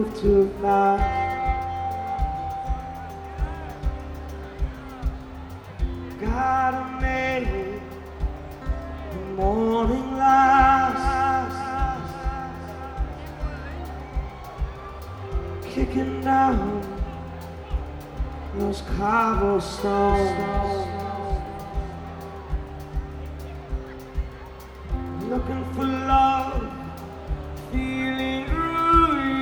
move tonight. Gotta make the morning last, kicking down those cobblestones, looking for love, feeling groovy.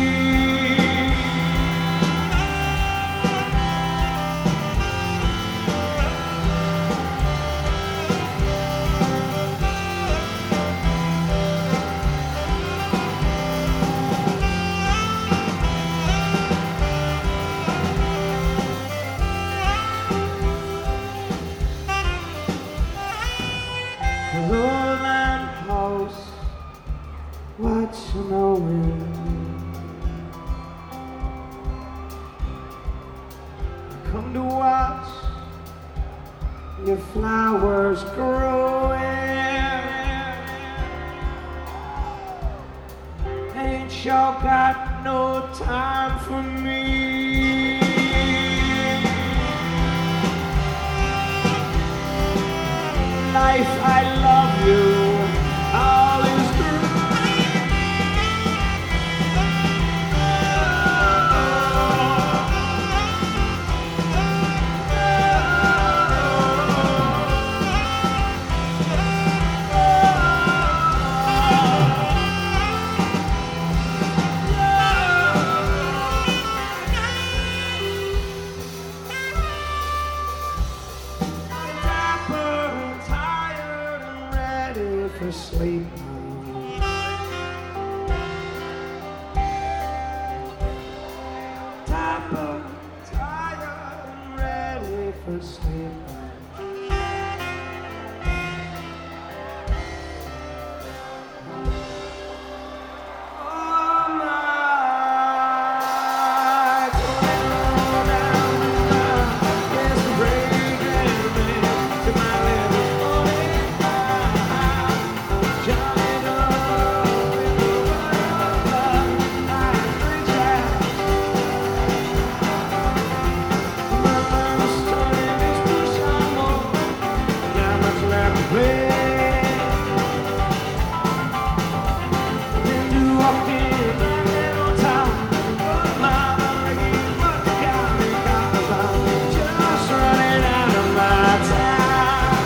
Hello, lamppost, what you knowing? Come to watch your flowers growing. Ain't sure got no time for me. Life, I love you, all is through. Dapper and tired and ready for sleep. Dapper, tired and ready for sleep. All night, going down the line, there's the breaking man to my little morning light. Johnny Love in the world of night reach out. My mind's turning this push on more. Not much left to play. Then you walk in my little town. Mama, looking what you got me about. Just running out of my time.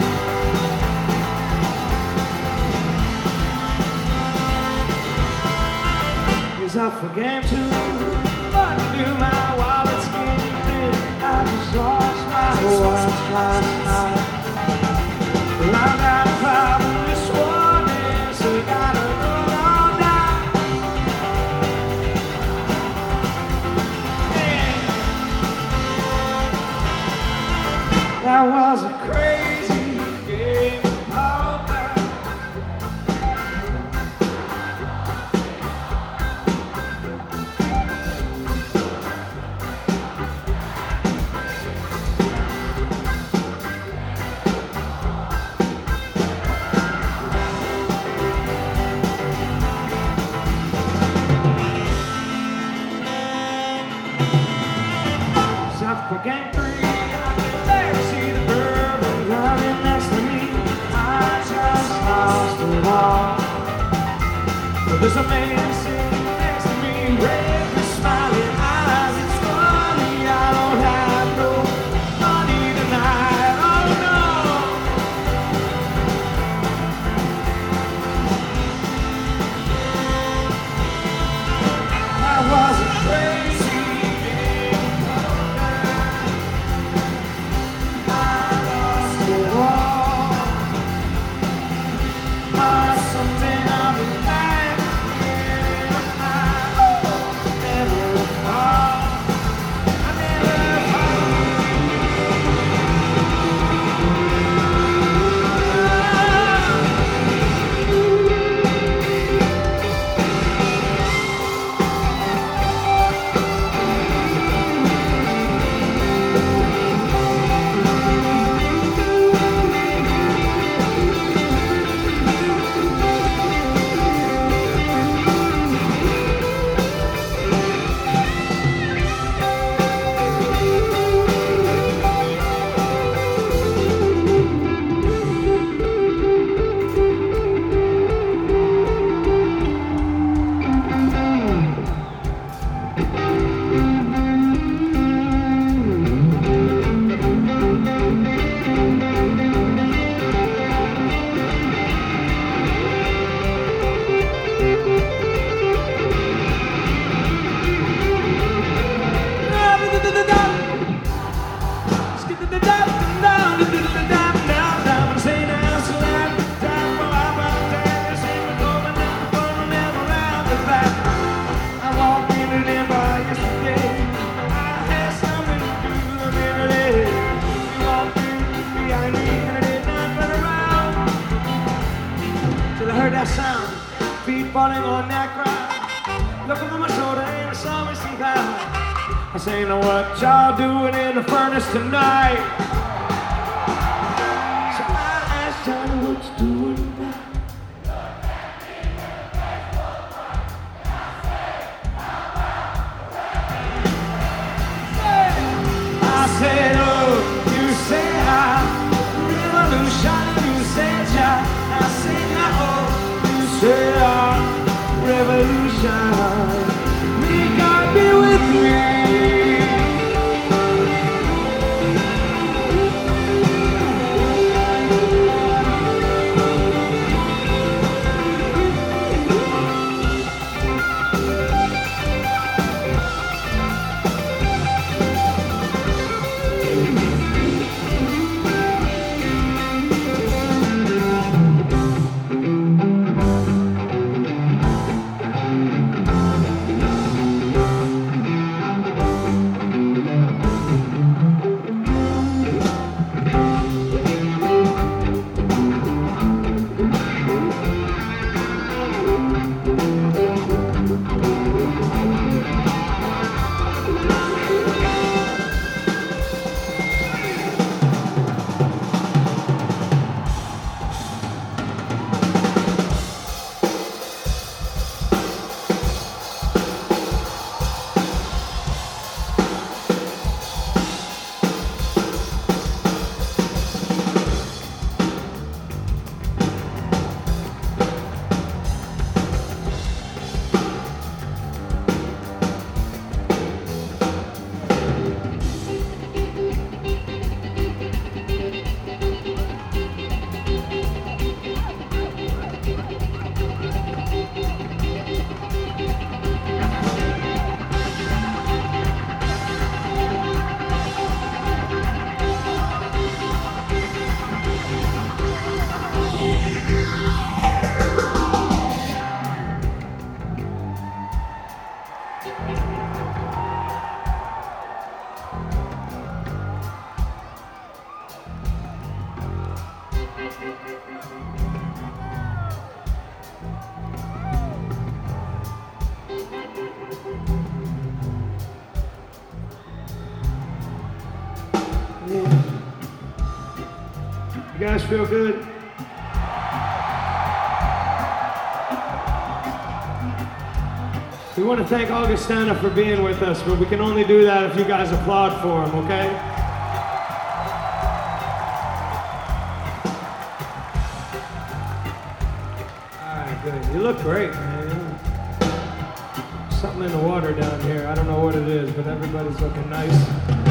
'Cause I forget to undo my wallet's getting thin. I just lost my watch last night. Well, I got a problem this morning, so you gotta go all night. Yeah. That was a crazy game of poker. South Park Gang 3, I can there see the bourbon running next to me. I just lost it all. But there's a man sitting next to me, red with smiling eyes. It's funny, I don't have no money tonight. Oh no. I was a crazy game of poker. I lost it all. Something I'll be back again. Sound, feet falling on that ground. Look over my shoulder and I saw me some cloud. I say, you know what y'all doing in the furnace tonight? So I asked Johnny what you doing now. I said, oh, you say I revolution, you say ja. I say now, oh. Say our revolution, may God be with me. You guys feel good? We want to thank Augustana for being with us, but we can only do that if you guys applaud for him, okay? All right, good. You look great, man. Something in the water down here. I don't know what it is, but everybody's looking nice.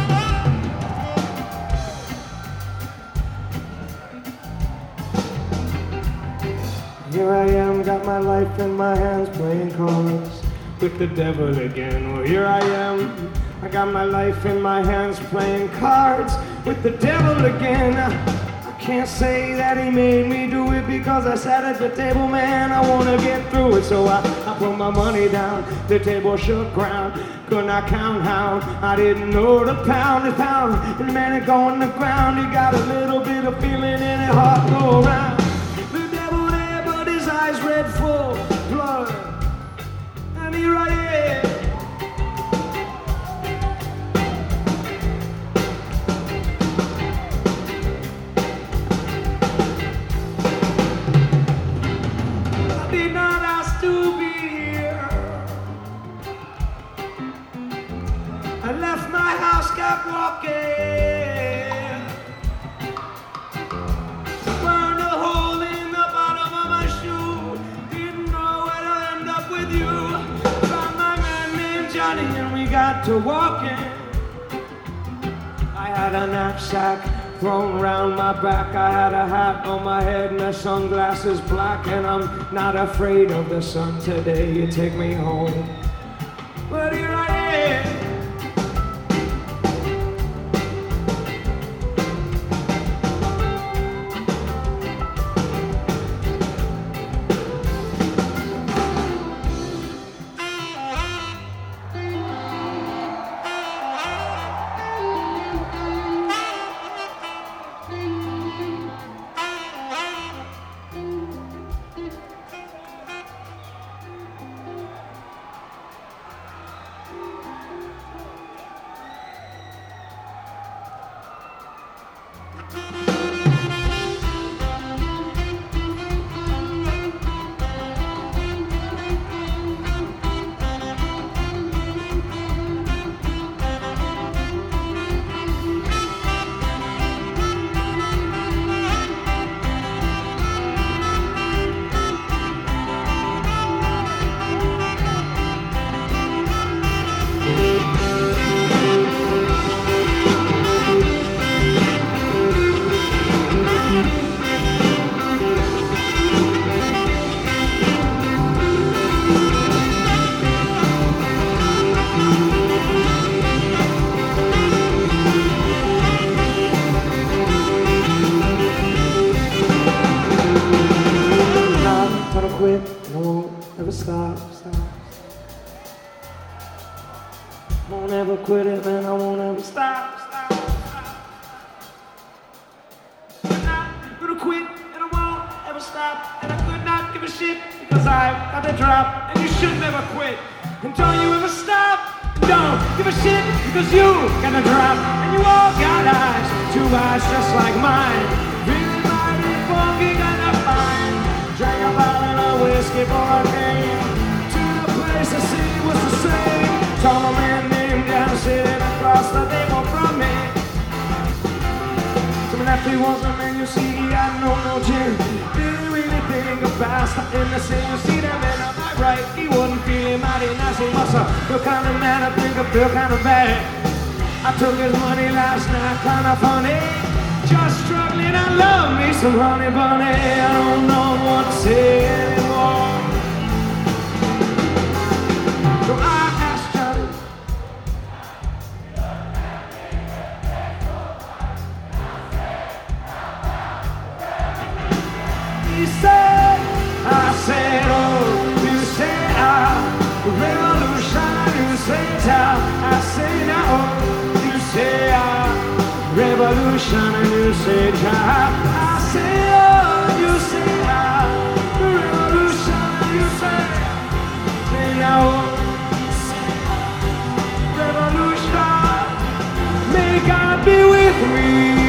Here I am, got my life in my hands, playing cards with the devil again. Well, here I am, I got my life in my hands, playing cards with the devil again. I can't say that he made me do it because I sat at the table, man. I wanna get through it, so I put my money down. The table shook ground, could not count how. I didn't know the pound is pound, and man, it go on the ground. You got a little bit of feeling in it, heart go around. Eyes red full of blood, and here I am. I did not ask to be here. I left my house, kept walking. Johnny and we got to walking. I had a knapsack thrown around my back. I had a hat on my head and the sunglasses black. And I'm not afraid of the sun today. You take me home, but here I am. Won't ever quit it, man, I won't ever stop. I'm not gonna quit, and I won't ever stop. And I could not give a shit, because I've got the drop. And you should never quit, and don't you ever stop. Don't give a shit, because you got the drop. And you all got eyes, two eyes just like mine. Really mighty funky kind of fine. Drank a bottle of whiskey for a game. To the place I see was the same. Tall man named down sitting across the table from me. To my left he was a man, you see, he had no gin. Didn't really think about stopping to see. You see that man on my right, he wasn't feeling mighty nice. He must have feel kind of mad, I think I feel kind of bad. I took his money last night, kind of funny. Just struggling, I love me some honey bunny. I don't know what to say anymore. So I asked Johnny. He said, I said, oh, you say revolution, you say I say now, you say revolution, and you say I say oh, you say revolution, and you say now, revolution. May God be with me.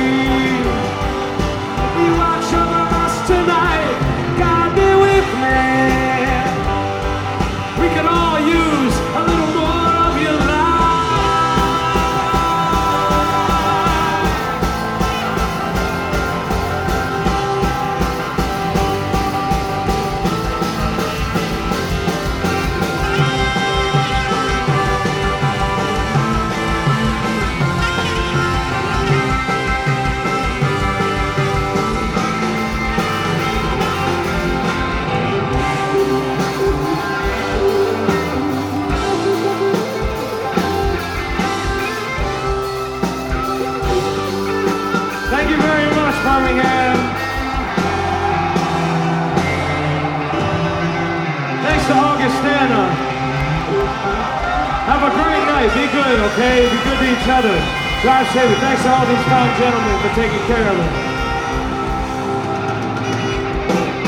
You watch over us tonight. God be with me. We can all use a little more of your love. Thank you very much, Birmingham. Thanks to Augustana. Have a great night. Be good, okay? Be good to each other. Drive safe. Thanks to all these fine gentlemen for taking care of us.